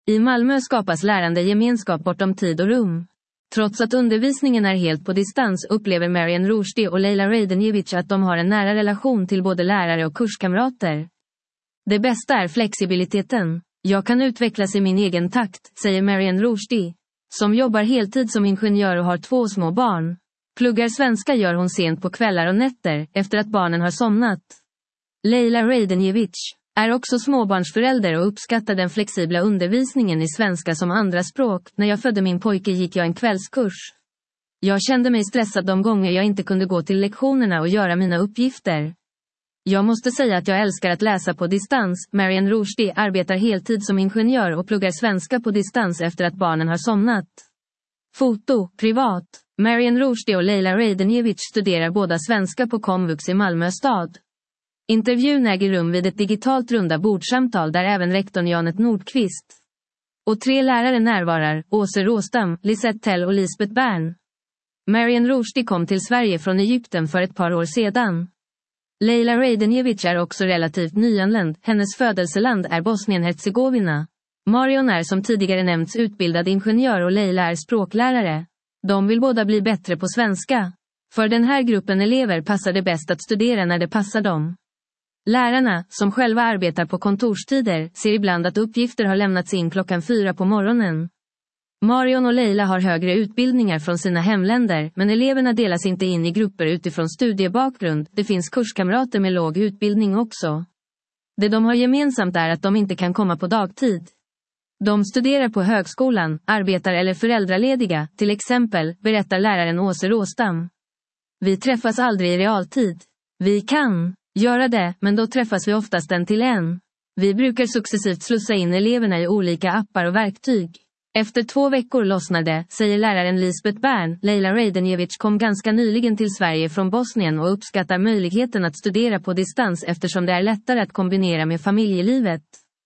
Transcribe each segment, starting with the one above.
I Malmö skapas lärande gemenskap bortom tid och rum. Trots att undervisningen är helt på distans upplever Marian Rushdie och Leila Radenjevic att de har en nära relation till både lärare och kurskamrater. Det bästa är flexibiliteten. Jag kan utvecklas i min egen takt, säger Marian Rushdie, som jobbar heltid som ingenjör och har 2 små barn. Pluggar svenska gör hon sent på kvällar och nätter, efter att barnen har somnat. Leila Radenjevic är också småbarnsförälder och uppskattar den flexibla undervisningen i svenska som andraspråk. När jag födde min pojke gick jag en kvällskurs. Jag kände mig stressad de gånger jag inte kunde gå till lektionerna och göra mina uppgifter. Jag måste säga att jag älskar att läsa på distans. Marian Rushdie arbetar heltid som ingenjör och pluggar svenska på distans efter att barnen har somnat. Foto, privat. Marian Rushdie och Leila Radenjevic studerar båda svenska på komvux i Malmö stad. Intervjun äger rum vid ett digitalt runda bordsamtal där även rektorn Janet Nordqvist och 3 lärare närvarar, Åse Råstam, Lisette Tell och Lisbeth Bern. Marian Rushdie kom till Sverige från Egypten för ett par år sedan. Leila Radenjevic är också relativt nyanländ, hennes födelseland är Bosnien-Hercegovina. Marion är som tidigare nämnts utbildad ingenjör och Leila är språklärare. De vill båda bli bättre på svenska. För den här gruppen elever passar det bäst att studera när det passar dem. Lärarna, som själva arbetar på kontorstider, ser ibland att uppgifter har lämnats in klockan 4 på morgonen. Marion och Leila har högre utbildningar från sina hemländer, men eleverna delas inte in i grupper utifrån studiebakgrund. Det finns kurskamrater med låg utbildning också. Det de har gemensamt är att de inte kan komma på dagtid. De studerar på högskolan, arbetar eller föräldralediga, till exempel, berättar läraren Åse Råstam. Vi träffas aldrig i realtid. Vi kan göra det, men då träffas vi oftast en till en. Vi brukar successivt slussa in eleverna i olika appar och verktyg. Efter 2 veckor lossnade, säger läraren Lisbeth Bern. Leila Radenjevic kom ganska nyligen till Sverige från Bosnien och uppskattar möjligheten att studera på distans eftersom det är lättare att kombinera med familjelivet.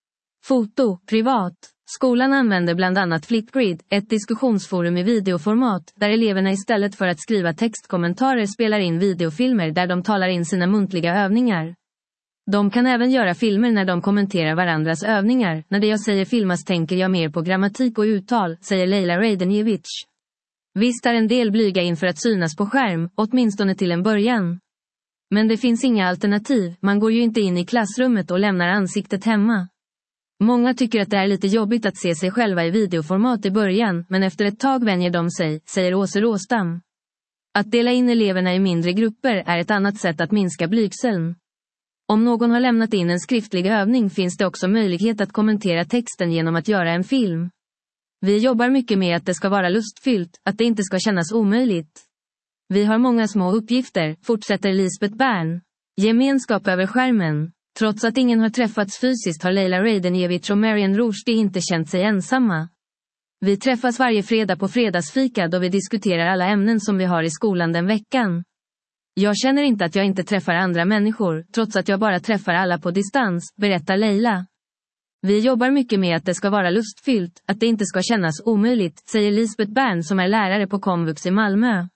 Foto, privat. Skolan använder bland annat Flipgrid, ett diskussionsforum i videoformat, där eleverna istället för att skriva textkommentarer spelar in videofilmer där de talar in sina muntliga övningar. De kan även göra filmer när de kommenterar varandras övningar. När det jag säger filmas tänker jag mer på grammatik och uttal, säger Leila Radenjevic. Visst är en del blyga inför att synas på skärm, åtminstone till en början. Men det finns inga alternativ, man går ju inte in i klassrummet och lämnar ansiktet hemma. Många tycker att det är lite jobbigt att se sig själva i videoformat i början, men efter ett tag vänjer de sig, säger Åse Råstam. Att dela in eleverna i mindre grupper är ett annat sätt att minska blygseln. Om någon har lämnat in en skriftlig övning finns det också möjlighet att kommentera texten genom att göra en film. Vi jobbar mycket med att det ska vara lustfyllt, att det inte ska kännas omöjligt. Vi har många små uppgifter, fortsätter Lisbeth Bern. Gemenskap över skärmen. Trots att ingen har träffats fysiskt har Leila Radenjevic och Marian Rushdie inte känt sig ensamma. Vi träffas varje fredag på fredagsfika då vi diskuterar alla ämnen som vi har i skolan den veckan. Jag känner inte att jag inte träffar andra människor, trots att jag bara träffar alla på distans, berättar Leila. Vi jobbar mycket med att det ska vara lustfyllt, att det inte ska kännas omöjligt, säger Lisbeth Bern som är lärare på komvux i Malmö.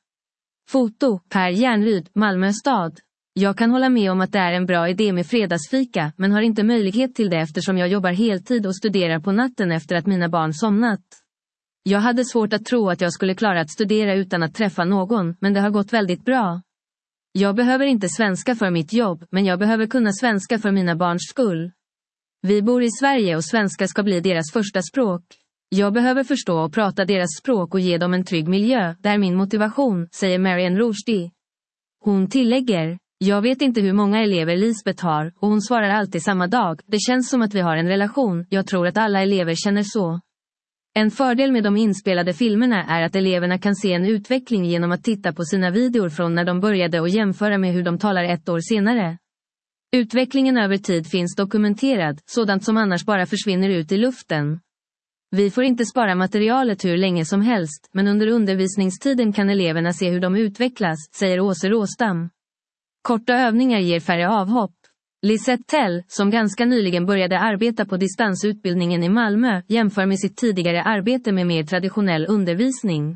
Foto, Per Järnryd, Malmö stad. Jag kan hålla med om att det är en bra idé med fredagsfika, men har inte möjlighet till det eftersom jag jobbar heltid och studerar på natten efter att mina barn somnat. Jag hade svårt att tro att jag skulle klara att studera utan att träffa någon, men det har gått väldigt bra. Jag behöver inte svenska för mitt jobb, men jag behöver kunna svenska för mina barns skull. Vi bor i Sverige och svenska ska bli deras första språk. Jag behöver förstå och prata deras språk och ge dem en trygg miljö, det är min motivation, säger Marian Rushdie. Hon tillägger, jag vet inte hur många elever Lisbeth har, och hon svarar alltid samma dag, det känns som att vi har en relation, jag tror att alla elever känner så. En fördel med de inspelade filmerna är att eleverna kan se en utveckling genom att titta på sina videor från när de började och jämföra med hur de talar 1 år senare. Utvecklingen över tid finns dokumenterad, sådant som annars bara försvinner ut i luften. Vi får inte spara materialet hur länge som helst, men under undervisningstiden kan eleverna se hur de utvecklas, säger Åse Råstam. Korta övningar ger färre avhopp. Lisette Tell, som ganska nyligen började arbeta på distansutbildningen i Malmö, jämför med sitt tidigare arbete med mer traditionell undervisning.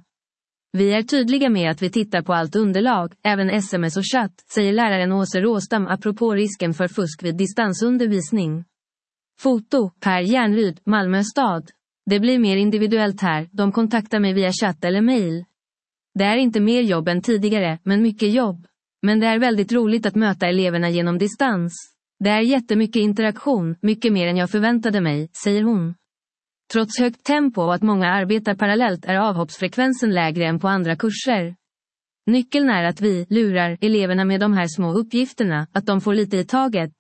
Vi är tydliga med att vi tittar på allt underlag, även sms och chatt, säger läraren Åse Råstam apropå risken för fusk vid distansundervisning. Foto, Per Järnryd, Malmö stad. Det blir mer individuellt här, de kontaktar mig via chatt eller mail. Det är inte mer jobb än tidigare, men mycket jobb. Men det är väldigt roligt att möta eleverna genom distans. Det är jättemycket interaktion, mycket mer än jag förväntade mig, säger hon. Trots högt tempo och att många arbetar parallellt är avhoppsfrekvensen lägre än på andra kurser. Nyckeln är att vi lurar eleverna med de här små uppgifterna, att de får lite i taget.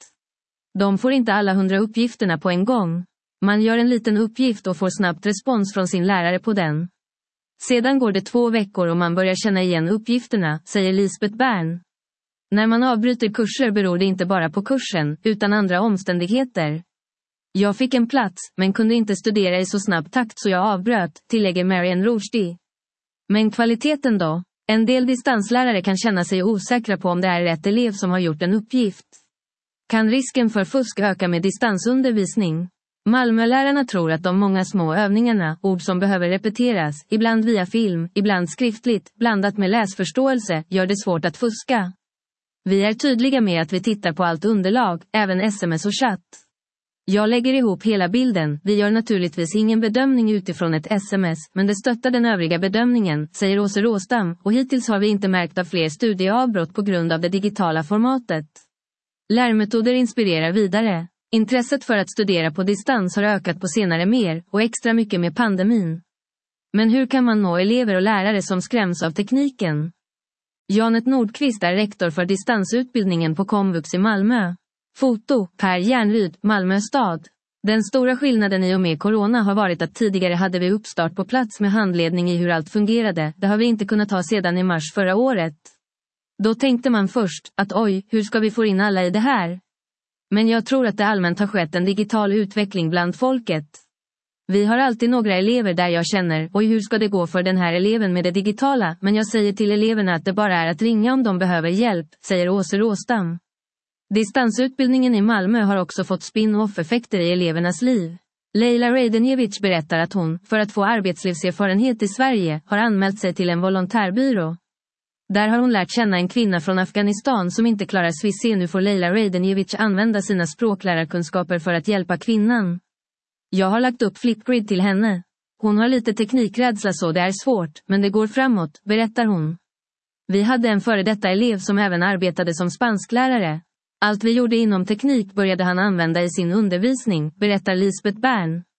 De får inte alla 100 uppgifterna på en gång. Man gör en liten uppgift och får snabbt respons från sin lärare på den. Sedan går det 2 veckor och man börjar känna igen uppgifterna, säger Lisbeth Bern. När man avbryter kurser beror det inte bara på kursen, utan andra omständigheter. Jag fick en plats, men kunde inte studera i så snabb takt så jag avbröt, tillägger Marianne Rushdie. Men kvaliteten då? En del distanslärare kan känna sig osäkra på om det är rätt elev som har gjort en uppgift. Kan risken för fusk öka med distansundervisning? Malmölärarna tror att de många små övningarna, ord som behöver repeteras, ibland via film, ibland skriftligt, blandat med läsförståelse, gör det svårt att fuska. Vi är tydliga med att vi tittar på allt underlag, även sms och chatt. Jag lägger ihop hela bilden, vi gör naturligtvis ingen bedömning utifrån ett sms, men det stöttar den övriga bedömningen, säger Åse Råstam, och hittills har vi inte märkt av fler studieavbrott på grund av det digitala formatet. Lärmetoder inspirerar vidare. Intresset för att studera på distans har ökat på senare mer, och extra mycket med pandemin. Men hur kan man nå elever och lärare som skräms av tekniken? Janet Nordqvist är rektor för distansutbildningen på Komvux i Malmö. Foto, Per Järnryd, Malmö stad. Den stora skillnaden i och med corona har varit att tidigare hade vi uppstart på plats med handledning i hur allt fungerade. Det har vi inte kunnat ha sedan i mars förra året. Då tänkte man först att oj, hur ska vi få in alla i det här? Men jag tror att det allmänt har skett en digital utveckling bland folket. Vi har alltid några elever där jag känner, oj hur ska det gå för den här eleven med det digitala, men jag säger till eleverna att det bara är att ringa om de behöver hjälp, säger Åse Råstam. Distansutbildningen i Malmö har också fått spin-off-effekter i elevernas liv. Leila Reidenjevic berättar att hon, för att få arbetslivserfarenhet i Sverige, har anmält sig till en volontärbyrå. Där har hon lärt känna en kvinna från Afghanistan som inte klarar swiss. Nu får Leila Reidenjevic använda sina språklärarkunskaper för att hjälpa kvinnan. Jag har lagt upp Flipgrid till henne. Hon har lite teknikrädsla så det är svårt, men det går framåt, berättar hon. Vi hade en före detta elev som även arbetade som spansklärare. Allt vi gjorde inom teknik började han använda i sin undervisning, berättar Lisbeth Bern.